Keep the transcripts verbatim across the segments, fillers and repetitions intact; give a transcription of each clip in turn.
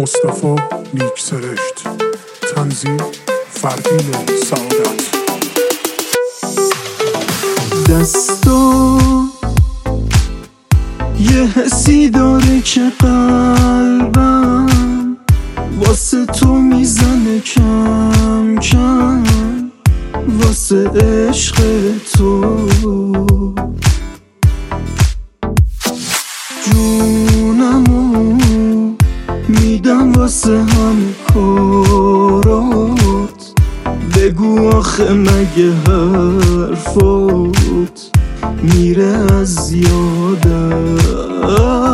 مصطفی نیکسرشت. تنظیم فردین سعادت. دستا یه حسی داره که قلبم واسه تو میزنه کم کم، واسه عشق تو جونمو میدم واسه همه کارات. بگو آخه مگه حرفات میره از یادم؟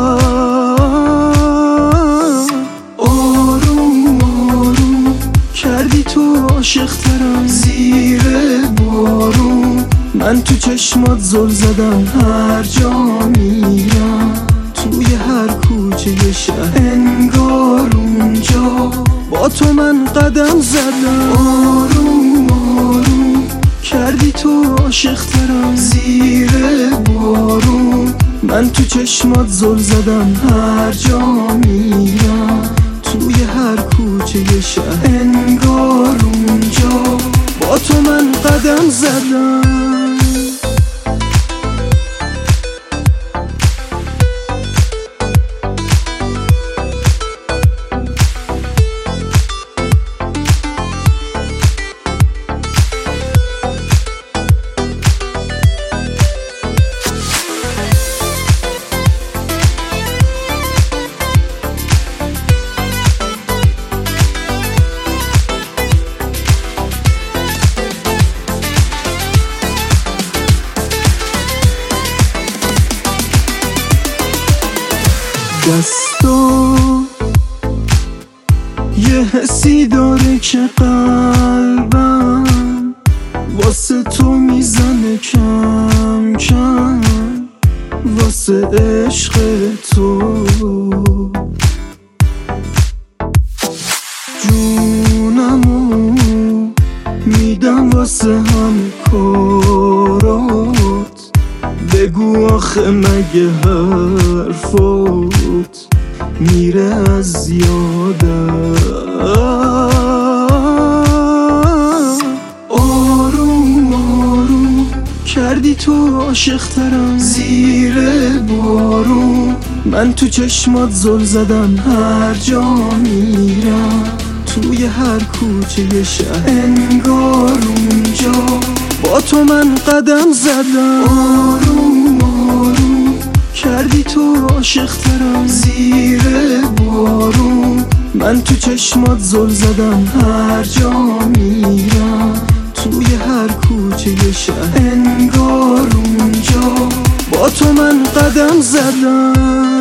آروم آروم کردی تو عاشق ترم، زیر بارون من تو چشمات زل زدم. هر جا میرم توی هر کوچه شهر انگار اونجا با تو من قدم زدم. آروم آروم کردی تو عاشق ترم، زیر بارون من تو چشمات زل زدم. هر جا میرم توی هر کوچه شهر انگار اونجا با تو من قدم زدم. دستا یه حسی داره که قلبم واسه تو میزنه کم کم، واسه عشق تو جونمو میدم واسه همه کارات. بگو آخه مگه حرفات میره از یادم؟ آروم آروم کردی تو عاشق ترم، زیر بارون من تو چشمات زل زدم. هر جا میرم توی هر کوچه شهر انگار اونجا با تو من قدم زدم. آروم آروم کردی تو عاشق ترم، زیر بارون من تو چشمات زل زدم. هر جا میرم توی هر کوچه شهر انگار اونجا با تو من قدم زدم.